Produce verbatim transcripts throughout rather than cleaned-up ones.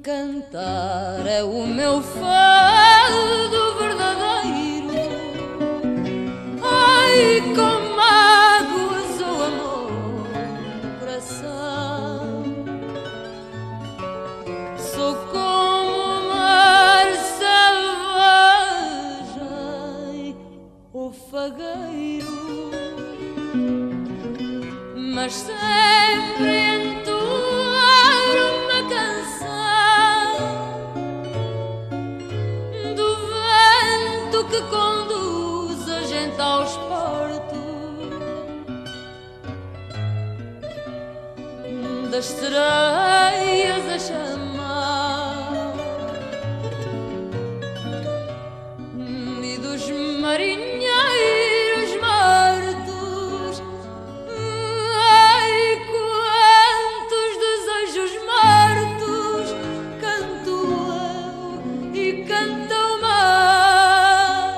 Cantar é o meu fado verdadeiro. Ai, com mágoas ou amor no coração. Sou como o mar selvagem ou fagueiro, mas sempre entoar uma canção do vento que conduz a gente aos portos, das sereias a chamar e dos marinheiros mortos. Ai, quantos desejos mortos canto eu e canta o mar.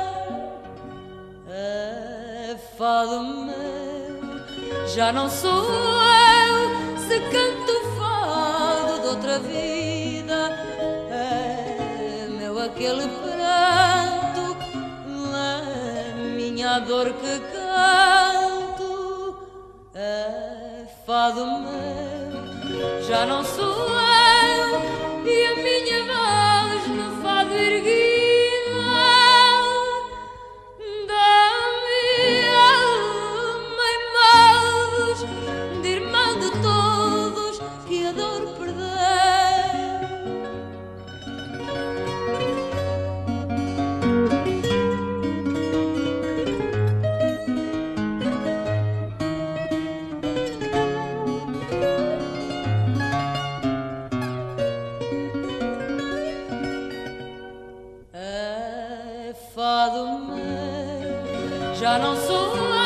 É fado meu, já não sou eu se canto fado de outra vida. É meu aquele pranto, é minha dor que canto. É fado meu, já não sou eu, e a minha voz no fado erguida dá-me alma e modos de irmã de todos que adoro perder. É fado meu, já não sou